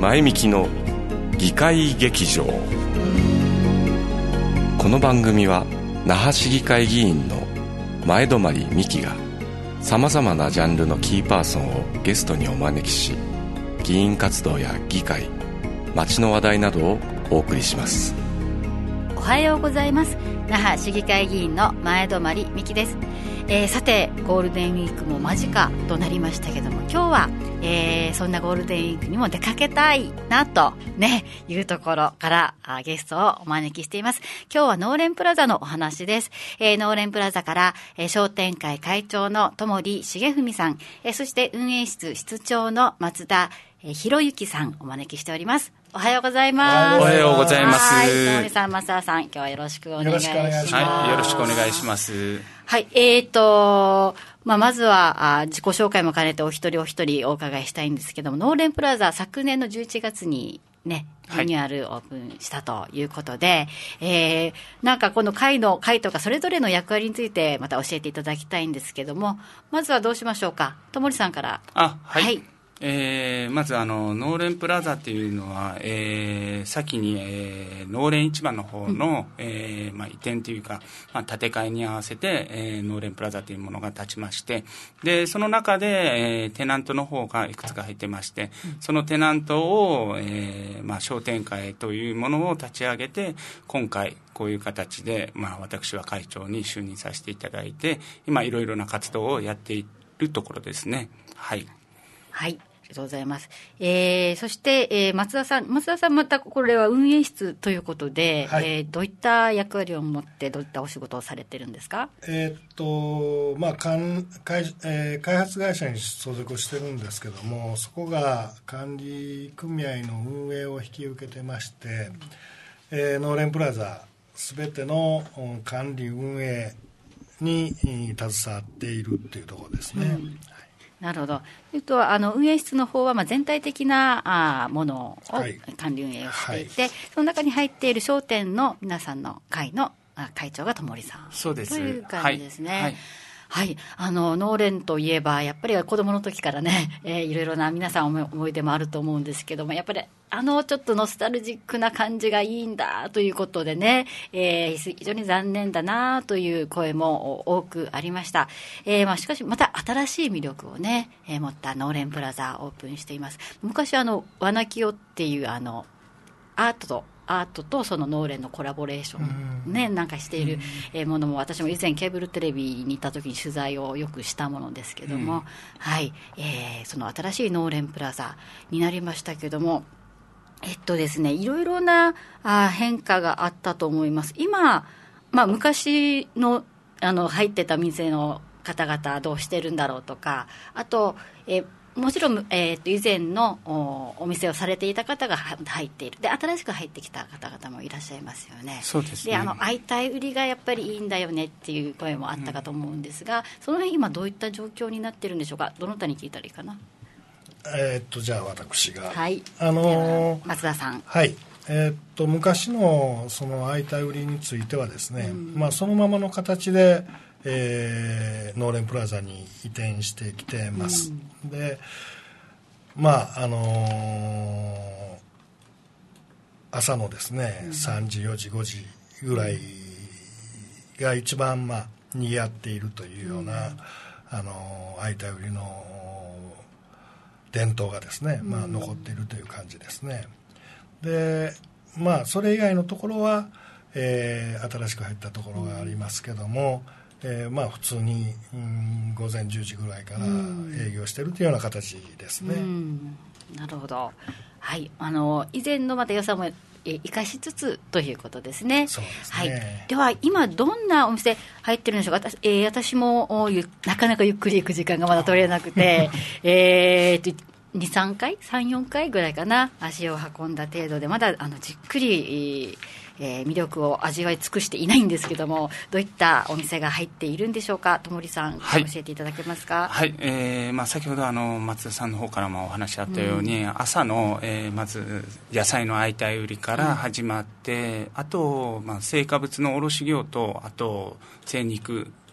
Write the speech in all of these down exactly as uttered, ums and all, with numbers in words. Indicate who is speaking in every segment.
Speaker 1: 前みきの議会劇場。この番組は那覇市議会議員の前泊美樹がさまざまなジャンルのキーパーソンをゲストにお招きし、議員活動や議会、街の話題などをお送りします。
Speaker 2: おはようございます。那覇市議会議員の前泊美樹です。えー、さてゴールデンウィークも間近となりましたけども、今日は、えー、そんなゴールデンウィークにも出かけたいなとねいうところからゲストをお招きしています。今日はノーレンプラザのお話です。えー、ノーレンプラザから、えー、商店会会長の友利重文さん、えー、そして運営室室長の松田博之さんお招きしております。おはようございます。
Speaker 3: おはようございます。
Speaker 2: はい、友利さん、松田さん、今日はよろしくお願いします。
Speaker 3: はい、よろしくお願いします。
Speaker 2: はい、えーと、まあ、まずはあ自己紹介も兼ねてお一人お一人お伺いしたいんですけども、ノーレンプラザ昨年のじゅういちがつにね、リニューアルオープンしたということで、はい、えー、なんかこの会の会とかそれぞれの役割についてまた教えていただきたいんですけども、まずはどうしましょうか。友利さんから。
Speaker 3: あ、はい、はい、えー、まずあのノーレンプラザっていうのは、えー、先に、えー、ノーレン市場の方の、うん、えーまあ、移転というか、まあ、建て替えに合わせて、えー、ノーレンプラザというものが立ちまして、でその中で、えー、テナントの方がいくつか入ってまして、うん、そのテナントを、えーまあ、商店会というものを立ち上げて、今回こういう形で、まあ、私は会長に就任させていただいて、今いろいろな活動をやっているところですね。はい、
Speaker 2: はい、ありがとうございます。えー、そして、えー、松田さん、松田さんまたこれは運営室ということで、はい、えー、どういった役割を持ってどういったお仕事をされてるんですか？
Speaker 4: えーっとまあ、開, えー、開発会社に所属してるんですけども、そこが管理組合の運営を引き受けてまして、えー、ノーレンプラザすべての管理運営に携わっているっていうところですね。うん、
Speaker 2: なるほど。というと、あの運営室の方はまあ全体的なあものを管理運営をしていて、はいはい、その中に入っている商店の皆さんの会の会長が友利さん。
Speaker 3: そうです。
Speaker 2: という感じですね。はいはい
Speaker 4: は
Speaker 2: い、あのノーレンといえばやっぱり子どもの時からね、えー、いろいろな皆さん思い出もあると思うんですけども、やっぱりあのちょっとノスタルジックな感じがいいんだということでね、えー、非常に残念だなという声も多くありました。えーまあ、しかしまた新しい魅力をね、えー、持ったノーレンプラザオープンしています。昔あのワナキオっていうあのアートとアートとそのノーレンのコラボレーション、ね、なんかしているものも、私も以前ケーブルテレビに行った時に取材をよくしたものですけども、うん、はい、えー、その新しいノーレンプラザになりましたけども、えっとですね、いろいろなあ変化があったと思います。今、まあ、昔の、あの入ってた店の方々どうしてるんだろうとか、あと、えーもちろん、えー、と以前の お, お店をされていた方が入っている。で、新しく入ってきた方々もいらっしゃいますよね。
Speaker 3: そうですね。
Speaker 2: で、あの相対売りがやっぱりいいんだよねっていう声もあったかと思うんですが、うん、その辺今どういった状況になってるんでしょうか。どの他に聞いたらいいかな。
Speaker 4: えー、っとじゃあ私が、
Speaker 2: はい、
Speaker 4: あのー、
Speaker 2: 松田さん。
Speaker 4: はい、えー、っと昔のその相対売りについてはですね、うん、まあ、そのままの形でえー、ノーレンプラザに移転してきてます。うん、で、まああのー、朝のですね、うん、さんじよじごじぐらいが一番まあ賑わっているというような、うん、あのー、相対売りの伝統がですね、まあ、残っているという感じですね。で、まあそれ以外のところは、えー、新しく入ったところがありますけども、えーまあ、普通に、うん、午前じゅうじぐらいから営業しているというような形ですね。うん、
Speaker 2: なるほど。はい、あの以前のまた良さも生かしつつということですね。
Speaker 4: そうですね。
Speaker 2: はい、では今どんなお店入ってるんでしょうか。私、えー、私もなかなかゆっくり行く時間がまだ取れなくてえーとにさんかいさんよんかいぐらいかな、足を運んだ程度でまだあのじっくり、えー、魅力を味わい尽くしていないんですけども、どういったお店が入っているんでしょうか。友利さん、はい、教えていただけますか。
Speaker 3: はい、えーまあ、先ほどあの松田さんの方からもお話あったように、うん、朝の、えー、まず野菜の相対売りから始まって、うん、あと、まあ、成果物の卸業とあと精肉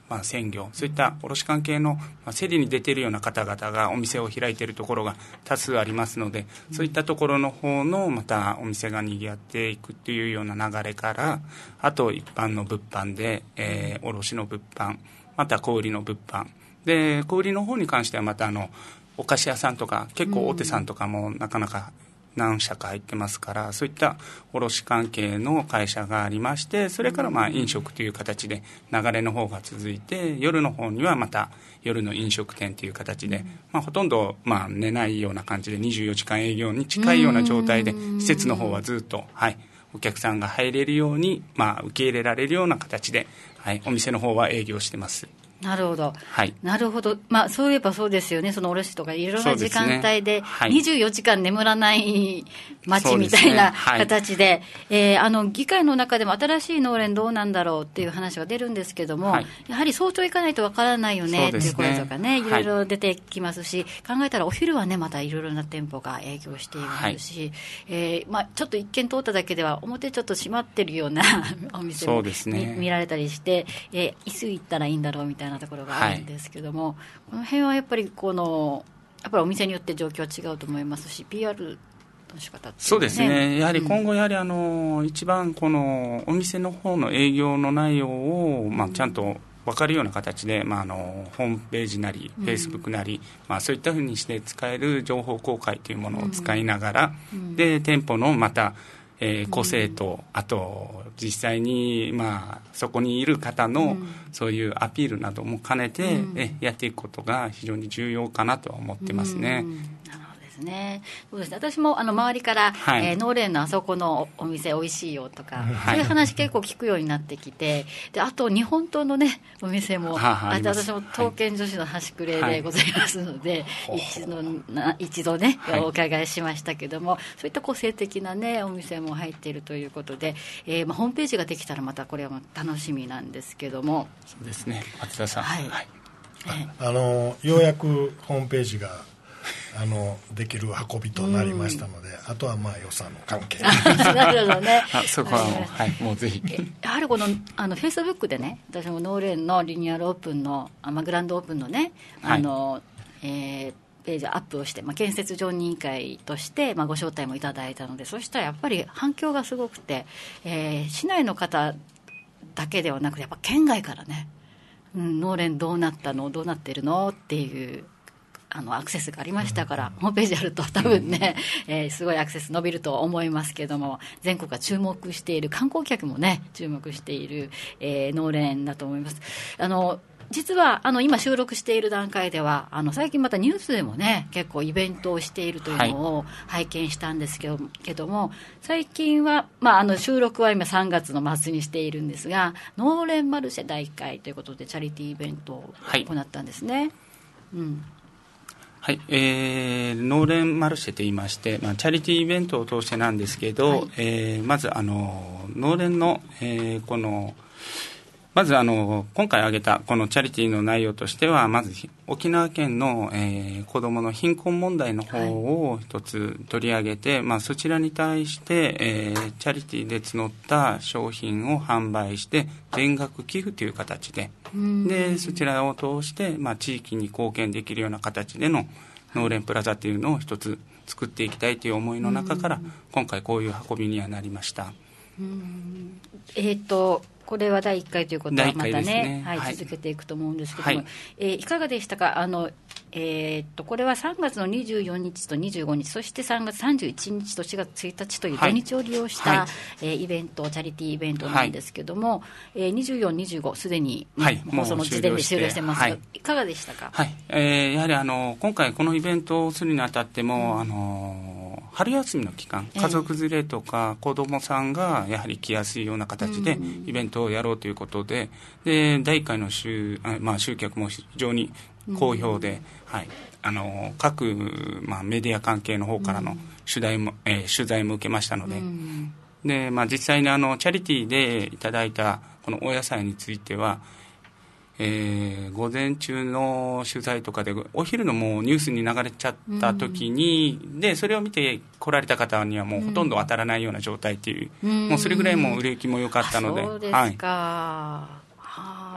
Speaker 3: まあ、鮮魚、そういった卸関係の、まあ、競りに出ているような方々がお店を開いているところが多数ありますので、そういったところの方のまたお店が賑わっていくというような流れから、あと一般の物販で、えー、卸の物販、また小売の物販で、小売の方に関してはまたあのお菓子屋さんとか結構大手さんとかもなかなか何社か入ってますから、そういった卸関係の会社がありまして、それからまあ飲食という形で流れの方が続いて、夜の方にはまた夜の飲食店という形で、まあ、ほとんどまあ寝ないような感じでにじゅうよじかん営業に近いような状態で、施設の方はずっと、はい、お客さんが入れるように、まあ、受け入れられるような形で、はい、お店の方は営業してます。
Speaker 2: なるほど、
Speaker 3: はい、
Speaker 2: なるほど、まあ、そういえばそうですよね、その卸とかいろいろな時間帯でにじゅうよじかん眠らない街みたいな形で、えー、あの議会の中でも新しい農連どうなんだろうっていう話が出るんですけども、はい、やはり早朝行かないとわからないよねっていう声とかね、いろいろ出てきますし、はい、考えたらお昼はねまたいろいろな店舗が営業していますし、はいえーまあ、ちょっと一見通っただけでは表ちょっと閉まってるようなお店も 見,、ね、見られたりして、えー、いつ行ったらいいんだろうみたいななところがあるんですけども、はい、この辺はやっぱりこのやっぱりお店によって状況は違うと思いますし、 ピーアール の仕方っていうのは、ね、
Speaker 3: そうですね、やはり今後やはりあの、うん、一番このお店の方の営業の内容を、まあ、ちゃんと分かるような形で、まあ、あのホームページなりフェイスブックなり、うんまあ、そういったふうにして使える情報公開というものを使いながら、うん、で店舗のまたえー、個性と、うん、あと実際に、まあ、そこにいる方の、うん、そういうアピールなども兼ねて、うん、えやっていくことが非常に重要かなとは思ってますね。
Speaker 2: うんなるほどですね。そうですね、私もあの周りから、はいえー、農連のあそこのお店おいしいよとか、はい、そういう話結構聞くようになってきて、であと日本刀のねお店もああ私も刀剣女子の端くれでございますので、はい、一度な一度ね、はい、お伺いしましたけども、そういった個性的なねお店も入っているということで、えーまあ、ホームページができたらまたこれは楽しみなんですけども。
Speaker 3: そうですね、松田さん、はいはい、
Speaker 4: あのようやくホームページがあのできる運びとなりましたので、あとはまあ予算の関係
Speaker 2: なるほどね
Speaker 3: あそこはもう、はい、もうぜひ
Speaker 2: やはりこのあのフェイスブックでね、私も農連のリニューアルオープンのあ、まあ、グランドオープンのねあの、はいえー、ページアップをして、まあ、建設常任委員会として、まあ、ご招待もいただいたので、そしたらやっぱり反響がすごくて、えー、市内の方だけではなくてやっぱ県外からね、うん、農連どうなったのどうなってるのっていうあのアクセスがありましたから、ホームページあると多分ね、えー、すごいアクセス伸びると思いますけども、全国が注目している観光客もね注目している、えー、農連だと思います。あの実はあの今収録している段階ではあの最近またニュースでもね結構イベントをしているというのを拝見したんですけど、はい、けども最近は、まあ、あの収録は今さんがつの末にしているんですが、農連マルシェだいいっかいということでチャリティーイベントを行ったんですね、はいうん
Speaker 3: はいえー、農連マルシェといいまして、まあ、チャリティーイベントを通してなんですけど、はいえー、まずあの農連の、えー、このまずあの今回挙げたこのチャリティーの内容としては、まず沖縄県の、えー、子どもの貧困問題の方を一つ取り上げて、はいまあ、そちらに対して、えー、チャリティーで募った商品を販売して全額寄付という形で、でそちらを通して、まあ、地域に貢献できるような形での農連プラザというのを一つ作っていきたいという思いの中から今回こういう運びにはなりました。
Speaker 2: うんえーとこれはだいいっかいということはまた ね, ね、はいはい、続けていくと思うんですけども、はいえー、いかがでしたか。あの、えー、っとこれはさんがつのにじゅうよっかとにじゅうごにち、そしてさんがつさんじゅういちにちとしがつついたちという土日を利用した、はいえー、イベントチャリティーイベントなんですけども、はいえー、にじゅうよん、にじゅうごすでに、はい、放送の時点で終了してますが、はい、いかがでしたか。
Speaker 3: はいえー、やはりあの今回このイベントをするにあたっても、うん、あの春休みの期間、家族連れとか子どもさんがやはり来やすいような形でイベントをやろうということで、でだいいっかいの 集,、まあ、集客も非常に好評で、はい、あの各、まあ、メディア関係の方からの取材も、えー、取材も受けましたので、で、まあ、実際にあのチャリティーでいただいたこのお野菜については、えー、午前中の取材とかでお昼のもうニュースに流れちゃった時に、うん、でそれを見て来られた方にはもうほとんど当たらないような状態っていう、うん、もうそれぐらいもう売れ行きも良かったので。
Speaker 2: そうですか、はい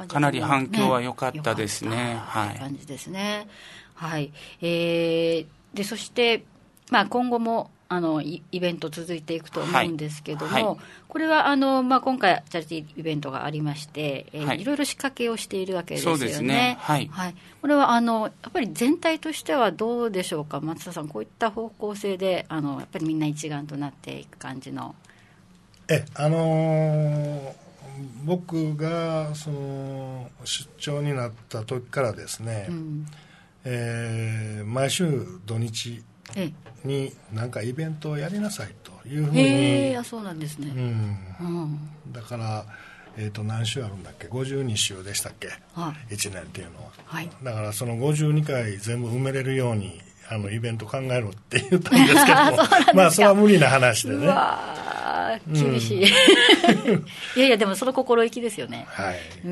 Speaker 3: かなり反響は良かったですね。
Speaker 2: はい。感じですね。はい。えー、でそして、まあ、今後もあの イ, イベント続いていくと思うんですけども、はいはい、これはあの、まあ、今回チャリティーイベントがありまして、えーはい、いろいろ仕掛けをしているわけですよね。そうですね。はい。はい、これはあのやっぱり全体としてはどうでしょうか、松田さん。こういった方向性であのやっぱりみんな一丸となっていく感じの。
Speaker 4: えあのー、僕がその出張になった時からですね、うん、えー、毎週土日に何かイベントをやりなさいというふうに。
Speaker 2: へー、そうなんですね。
Speaker 4: うんうん、だから、えー、と何週あるんだっけ、ごじゅうに週でしたっけ、はい、いちねんっていうのは、はい、だからそのごじゅうにかい全部埋めれるようにあのイベント考えろって言ったんですけどもまあそれは無理な話でね。う
Speaker 2: わ厳しい、うん、いやいやでもその心意気ですよね。
Speaker 4: はい。うん、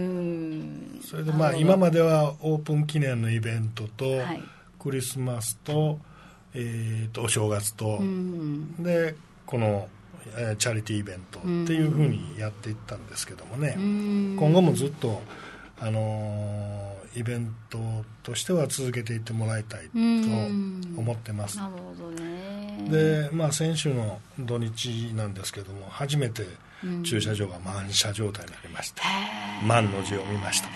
Speaker 4: それでまあ今まではオープン記念のイベントと、はい、クリスマスと、えー、とお正月と、うん、でこの、えー、チャリティーイベントっていうふうにやっていったんですけどもね、うん、今後もずっと、あのー、イベントとしては続けていってもらいたいと思ってます。
Speaker 2: なるほどね。
Speaker 4: で、まあ、先週の土日なんですけども初めて駐車場が満車状態になりまして、うん、満の字を見ました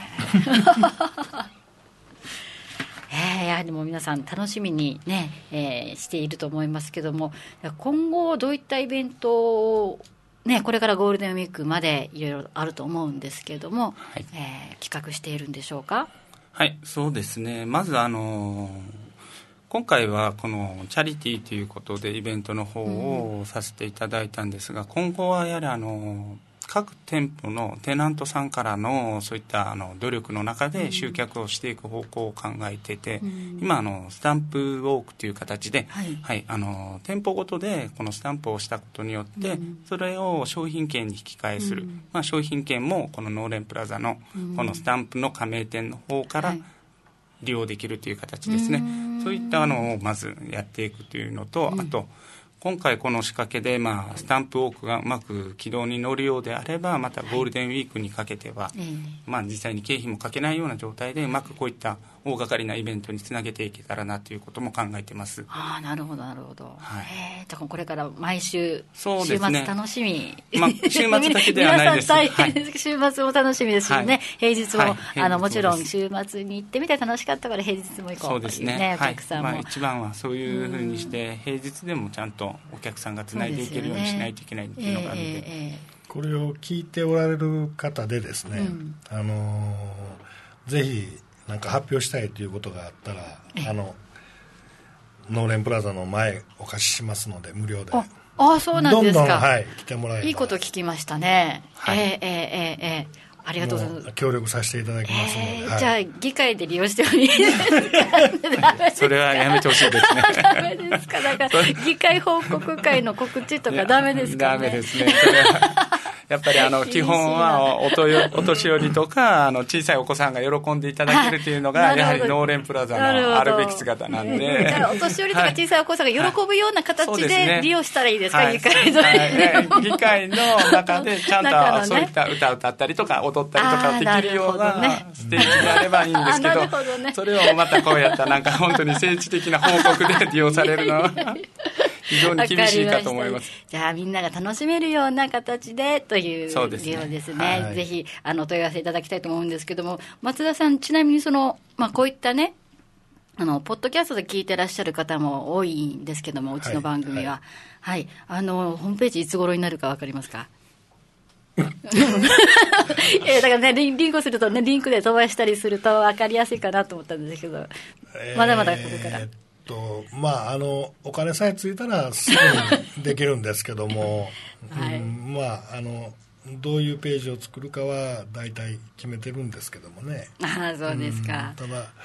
Speaker 2: えー、やはりもう皆さん楽しみに、ねえー、していると思いますけども、今後どういったイベントを、ね、これからゴールデンウィークまでいろいろあると思うんですけども、はい、えー、企画しているんでしょうか。
Speaker 3: はい、そうですね。まずあの今回はこのチャリティーということでイベントの方をさせていただいたんですが、うん、今後はやはりあの各店舗のテナントさんからのそういったあの努力の中で集客をしていく方向を考えていて、うん、今あのスタンプウォークという形で、はいはい、あの店舗ごとでこのスタンプをしたことによって、うん、それを商品券に引き換えする、うん、まあ、商品券もこのノーレンプラザのこのスタンプの加盟店の方から利用できるという形ですね、はい、そういったのをまずやっていくというのと、うん、あと今回この仕掛けで、まあ、スタンプウォークがうまく軌道に乗るようであればまたゴールデンウィークにかけては、はい、まあ、実際に経費もかけないような状態でうまくこういった大掛かりなイベントにつなげていけたらなということも考えています。
Speaker 2: ああ、なるほどなるほど、はい、えー、じゃあこれから毎週、そうですね、週末楽しみ、
Speaker 3: まあ、週末だけではないです
Speaker 2: 皆さん大変です、はい、週末も楽しみですしね、はい、平日も、はい、あのもちろん週末に行ってみて楽しかったから平日も行こうというね、そうですね、お客さんも、
Speaker 3: はい、まあ、一番はそういうふうにして平日でもちゃんとお客さんがつないでいけるようにしないといけないっていうのがあるので、ね、えーえ
Speaker 4: ー、これを聞いておられる方でですね、うん、あのー、ぜひなんか発表したいということがあったら、あのノーレンプラザの前お貸ししますので無料で、
Speaker 2: ああ、そうなんですか、
Speaker 4: どんどん、はい、来てもらえばい
Speaker 2: いこと聞きましたね、はい、えー、えー、えー、えーありがとうございます。
Speaker 4: 協力させていただきますので、
Speaker 2: えーはい、じゃあ議会で利用してもいいですか
Speaker 3: それはやめてほしいですね
Speaker 2: ダメですか。だから議会報告会の告知とかダメですかね。
Speaker 3: ダメですね。それはやっぱりあの基本は お, とよお年寄りとかあの小さいお子さんが喜んでいただけるというのがやはりノーレンプラザのあるべき姿なんで、
Speaker 2: じゃあお年寄りとか小さいお子さんが喜ぶような形で利用したらいいですか、
Speaker 3: はい、
Speaker 2: 議会の、
Speaker 3: はい、議会の中でちゃんとそういった歌を歌ったりとか踊ったりとかできるようなステージであればいいんですけ ど, ど、ね、それをまたこうやったなんか本当に政治的な報告で利用されるのは非常に厳しいかと思います。
Speaker 2: じゃあみんなが楽しめるような形でという利用ですね。はい、ぜひあの問い合わせいただきたいと思うんですけども、松田さん、ちなみにその、まあ、こういったね、あのポッドキャストで聞いてらっしゃる方も多いんですけども、うちの番組は、はいはい、あのホームページいつ頃になるか分かりますか？えー、だからね、リン、リンクするとね、リンクで飛ばしたりすると分かりやすいかなと思ったんですけど、えー、まだまだこれから。
Speaker 4: とまあ、あのお金さえついたらすぐにできるんですけども、はい、うん、まあ、あのどういうページを作るかは大体決めてるんですけどもね。
Speaker 2: ああ、そうですか。
Speaker 4: ただ、はい、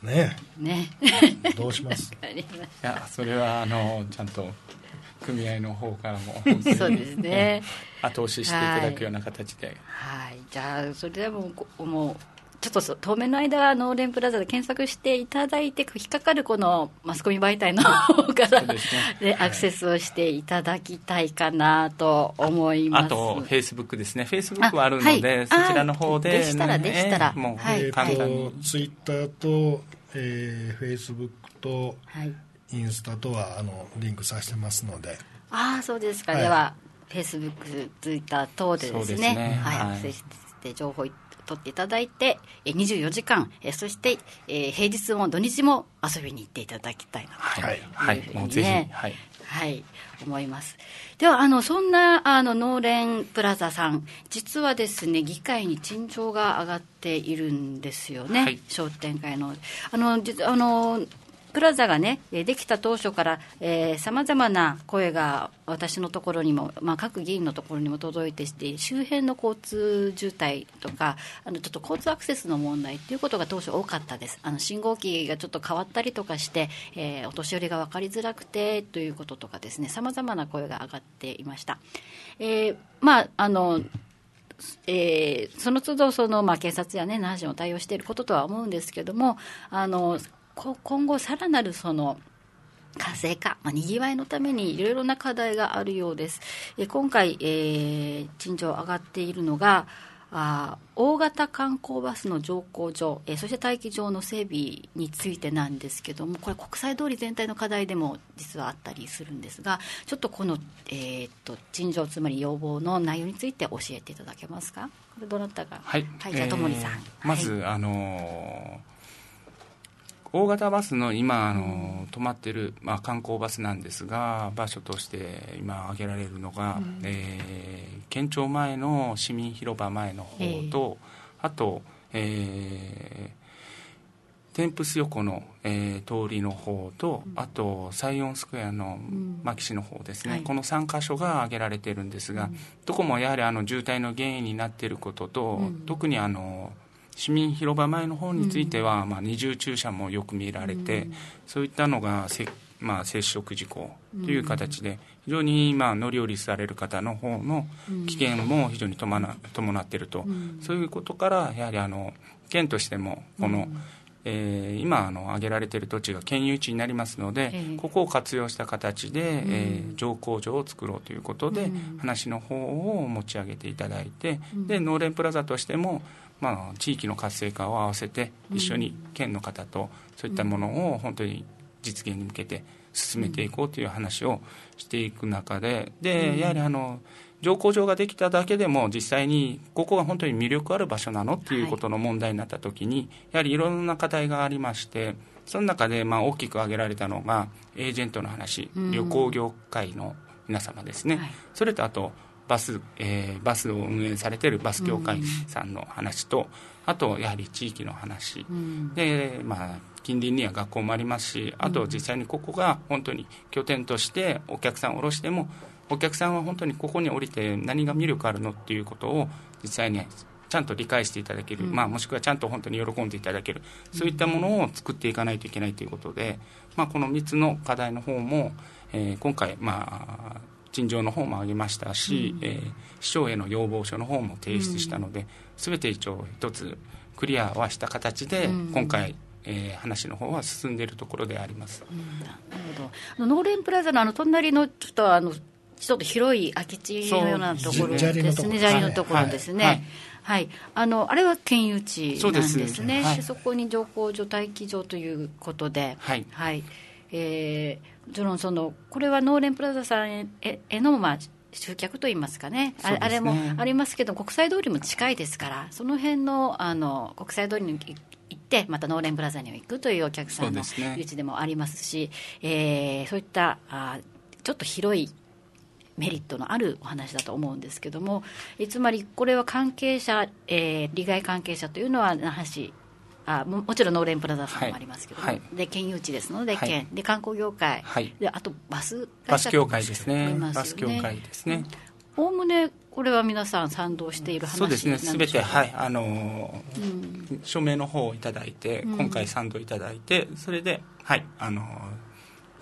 Speaker 4: ね
Speaker 2: ね
Speaker 4: どうします
Speaker 3: いや、それはあのちゃんと組合の方からも
Speaker 2: そうですね
Speaker 3: 後押ししていただくような形で、
Speaker 2: はい、はい、じゃあそれでももうちょっと当面の間ノーレンプラザで検索していただいて引っかかるこのマスコミ媒体の方からで、ねでアクセスをしていただきたいかなと思います。
Speaker 3: あとフェイスブックですね。フェイスブックはあるので、はい、そちらの方で、ね、
Speaker 2: でしたらでしたら、
Speaker 3: もう
Speaker 4: 簡単に、ツイッターと、えー、フェイスブックと、はい、インスタとはあのリンクさせてますので。
Speaker 2: ああそうですか、はい、ではフェイスブックツイッター等でですね、ねはいはい、アクセスして情報を取っていただいてにじゅうよじかん、そして平日も土日も遊びに行っていただきたいなというふうにね、はいはい、もうぜひ、はいはい、思います。ではあのそんなあのノーレンプラザさん、実はですね議会に陳情が上がっているんですよね、はい、商店会のあのあのプラザがねできた当初からさまざまな声が私のところにも、まあ、各議員のところにも届いてして、周辺の交通渋滞とかあのちょっと交通アクセスの問題ということが当初多かったです。あの信号機がちょっと変わったりとかして、えー、お年寄りが分かりづらくてということとかですね、さまざまな声が上がっていました。えー、まああのえー、その都度その、まあ、警察やね那覇市も対応していることとは思うんですけども、あの今後さらなるその活性化、まあ、にぎわいのためにいろいろな課題があるようです。え今回、えー、陳情上がっているのがあ大型観光バスの乗降所、えー、そして待機場の整備についてなんですけども、これ国際通り全体の課題でも実はあったりするんですが、ちょっとこの、えー、っと陳情つまり要望の内容について教えていただけますか。これどなたが、
Speaker 3: はい、
Speaker 2: はい、じゃあ友利さん、えー、
Speaker 3: まず、はい、あのー大型バスの今あの止まっている、まあ、観光バスなんですが、場所として今挙げられるのが、うんえー、県庁前の市民広場前の方と、えー、あと、えー、テンプス横の、えー、通りの方と、うん、あとサイオンスクエアの牧師の方ですね、うんはい、このさんかしょが挙げられているんですが、うん、どこもやはりあの渋滞の原因になっていることと、うん、特にあの市民広場前の方については、うんまあ、二重駐車もよく見られて、うん、そういったのがせ、まあ、接触事故という形で非常に、まあ、乗り降りされる方の方の危険も非常に伴っていると、うん、そういうことからやはりあの県としてもこの、うんえー、今あの挙げられている土地が県有地になりますので、えー、ここを活用した形で、うんえー、乗降所を作ろうということで、うん、話の方を持ち上げていただいて、うん、でノーレンプラザとしてもまあ、地域の活性化を合わせて一緒に県の方とそういったものを本当に実現に向けて進めていこうという話をしていく中で、でやはりあの乗降場ができただけでも実際にここが本当に魅力ある場所なのっていうことの問題になった時にやはりいろんな課題がありまして、その中でまあ大きく挙げられたのがエージェントの話、旅行業界の皆様ですね、それとあとバス、えー、バスを運営されているバス協会さんの話と、うん、あとやはり地域の話、うん、で、まあ、近隣には学校もありますし、あと実際にここが本当に拠点としてお客さんを降ろしてもお客さんは本当にここに降りて何が魅力あるのっていうことを実際にちゃんと理解していただける、うんまあ、もしくはちゃんと本当に喜んでいただける、そういったものを作っていかないといけないということで、まあ、このみっつの課題の方も、えー、今回まあ陳情の方も挙げましたし、うんえー、市長への要望書の方も提出したので、すべ、うん、て一応一つクリアはした形で、うん、今回、えー、話の方は進んでいるところであります、うん、なる
Speaker 2: ほど。ノーレンプラザのあの隣のちょっとあのちょっと広い空き地のようなところですね、砂利のところですね、はいはいはい、あのあれは県有地なんですね。 そ, で、はい、そこに乗降所待機場ということで、はいはいえーもちろんそのこれはノーレンプラザさん へ, への、まあ、集客といいますか ね, あ, あれもありますけど、国際通りも近いですから、その辺 の, あの国際通りに行ってまたノーレンプラザに行くというお客さんの誘致でもありますし、そう、ねえー、そういったあちょっと広いメリットのあるお話だと思うんですけども、えつまりこれは関係者、えー、利害関係者というのは那覇市、あ も, もちろんノーレンプラザさんもありますけども、はいはい、で県有地ですので、はい、県で観光業界、はい、であとバス
Speaker 3: バス協会ですね、バス協会ですね。
Speaker 2: おおむねこれは皆さん賛同している話なんでしょうか。
Speaker 3: そうですね、すべて、はいあのーうん、署名の方をいただいて、うん、今回賛同いただいて、それで、はいあのー、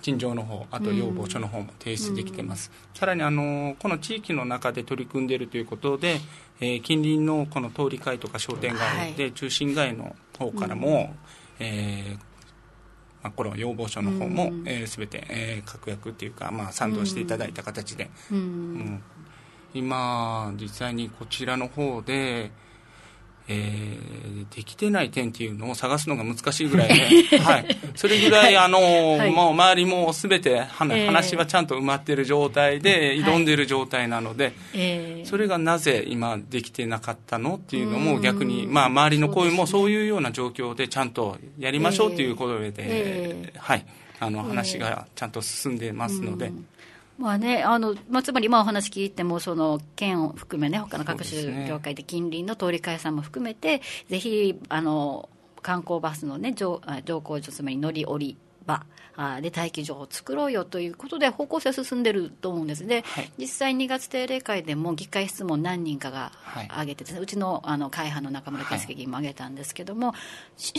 Speaker 3: 陳情の方、あと要望書の方も提出できてます、うん、さらにあのこの地域の中で取り組んでいるということで、えー、近隣のこの通り会とか商店街で、はい、中心街の方からも、うん、えーまあ、この要望書の方も、うんえー、全て、えー、確約というか、まあ、賛同していただいた形で、うんうん、今実際にこちらの方でえー、できてない点っていうのを探すのが難しいぐらいで、はい、それぐらいあの、はい、もう周りもすべて話はちゃんと埋まっている状態で挑んでいる状態なので、はい、それがなぜ今できてなかったのっていうのも逆に、まあ、周りの声もそういうような状況でちゃんとやりましょうということで、えーはい、あの話がちゃんと進んでますので、えー
Speaker 2: まあねあのまあ、つまり今お話聞いてもその県を含めね他の各種業界で近隣の通り会さんも含めて、ね、ぜひあの観光バスの、ね、乗乗降所つまり乗り降り場で待機場を作ろうよということで方向性進んでると思うんですね、はい、実際にがつ定例会でも議会質問何人かが挙げてですね、はい、うちの、あの会派の中村圭介議員も挙げたんですけども、はい、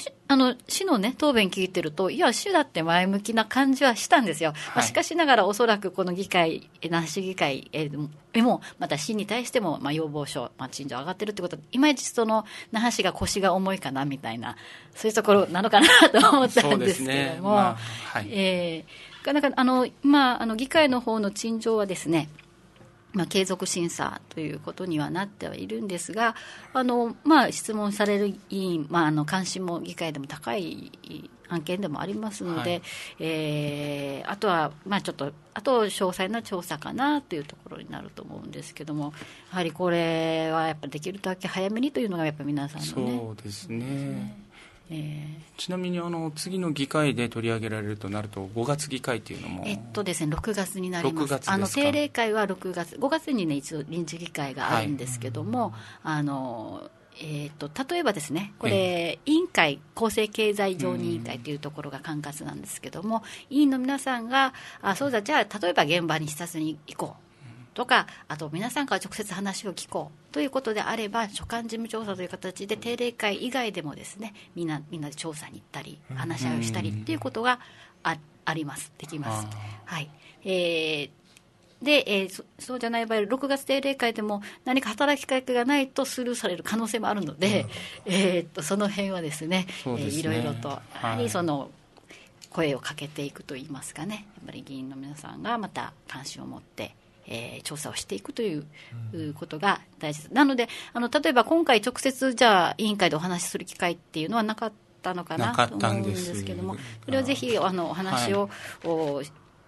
Speaker 2: あの市の、ね、答弁聞いてるといや市だって前向きな感じはしたんですよ、はいまあ、しかしながらおそらくこの議会那覇市議会でもまた市に対しても、まあ、要望書、まあ、陳情上がってるってことでいまいちその那覇市が腰が重いかなみたいなそういうところなのかなと思ったんですけれども、まあはいえー、なかなかあの、まあ、あの議会の方の陳情はですねまあ、継続審査ということにはなってはいるんですがあの、まあ、質問される委員、まあ、あの関心も議会でも高い案件でもありますので、はいえー、あとは、まあ、ちょっとあと詳細な調査かなというところになると思うんですけどもやはりこれはやっぱりできるだけ早めにというのがやっぱり皆さんのね
Speaker 3: そうですねえー、ちなみにあの次の議会で取り上げられるとなるとごがつ議会というのも
Speaker 2: えっとですねろくがつになります。
Speaker 3: ろくがつですか。
Speaker 2: あの定例会はろくがつごがつにね一応臨時議会があるんですけども、はい、あのえー、と例えばですねこれ、委員会公正経済常任委員会というところが管轄なんですけども委員の皆さんがあそうだじゃあ例えば現場に視察に行こうとかあと皆さんから直接話を聞こうということであれば所管事務調査という形で定例会以外でもですねみんなみんなで調査に行ったり話し合いをしたりということが あ, ありますできます。はいえーでえー、そ, そうじゃない場合ろくがつ定例会でも何か働きかけがないとスルーされる可能性もあるので、えー、っとその辺はですね、そうですね、えー、いろいろと、はい、その声をかけていくといいますかねやっぱり議員の皆さんがまた関心を持ってえー、調査をしていくということが大事です。なのであの例えば今回直接じゃあ委員会でお話しする機会っていうのはなかったのかなと思うんですけどもそれはぜひあのお話を、はい、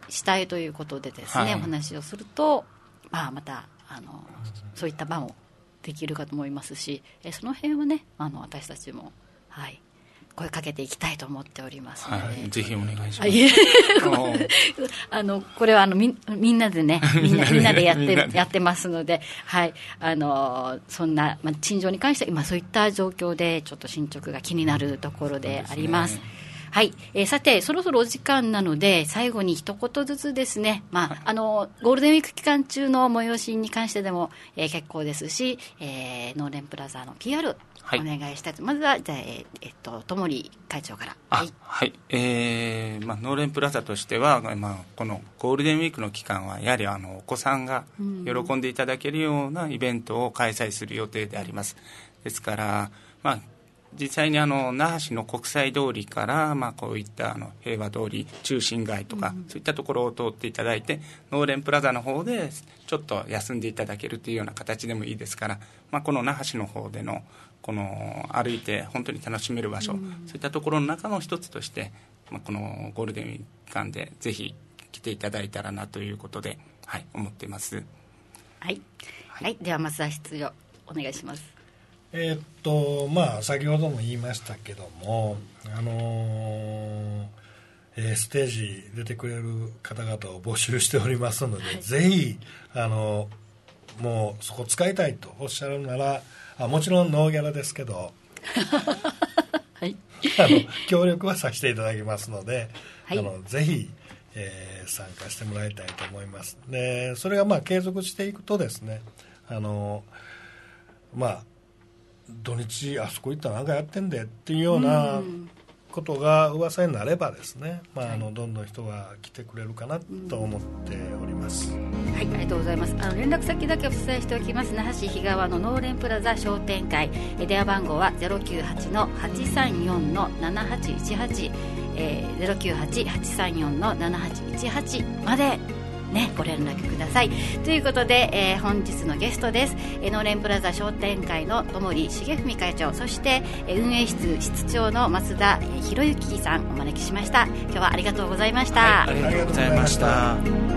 Speaker 2: したいということでですね、はい、お話をすると、まあ、またあのそういった場もできるかと思いますし、えー、その辺はねあの私たちもはい声かけていきたいと思っておりますので、はい、
Speaker 3: ぜひお願いします
Speaker 2: あのこれはあの み, みんなでねみんなみんなでやってやってますので、はい、あのそんな、まあ、陳情に関しては今そういった状況でちょっと進捗が気になるところであります。はい、えー、さてそろそろお時間なので最後に一言ずつですね、まあはい、あのゴールデンウィーク期間中の催しに関してでも、えー、結構ですし、えー、ノーレンプラザの ピーアールお願いしたいと、はい、まずはじゃあ、えー、っとともり会長から。
Speaker 3: はい、はいえーまあ、ノーレンプラザとしては、まあ、このゴールデンウィークの期間はやはりあのお子さんが喜んでいただけるようなイベントを開催する予定であります。ですから、まあ実際にあの那覇市の国際通りから、まあ、こういったあの平和通り中心街とか、うん、そういったところを通っていただいてノーレンプラザの方でちょっと休んでいただけるというような形でもいいですから、まあ、この那覇市の方でのこの歩いて本当に楽しめる場所、うん、そういったところの中の一つとして、まあ、このゴールデンウィーク間でぜひ来ていただいたらなということで、はい、思っています。
Speaker 2: はい、はいはい、では松田室長お願いします。
Speaker 4: えーっとまあ、先ほども言いましたけども、あのーえー、ステージ出てくれる方々を募集しておりますので、はい、ぜひ、あのー、もうそこ使いたいとおっしゃるならあもちろんノーギャラですけど、はい、あの協力はさせていただきますので、はい、あのぜひ、えー、参加してもらいたいと思います。でそれがまあ継続していくとですね、あのー、まあ土日あそこ行ったら何かやってんでっていうようなことが噂になればですね、まあ、あのどんどん人が来てくれるかなと思っております。
Speaker 2: はい、ありがとうございます。あの連絡先だけお伝えしておきます。那覇市日川のノーレンプラザ商店会、え電話番号は ゼロきゅうはち はちさんよん ななはちいちはち、えー、ゼロきゅうはち はちさんよん ななはちいちはちまでね、ご連絡ください。ということで、えー、本日のゲストです。えー、ノーレンプラザ商店会の友利重文会長、そして、えー、運営室室長の増田博之さんお招きしました。今日はありがとうございました。
Speaker 3: はい、ありがとうございました。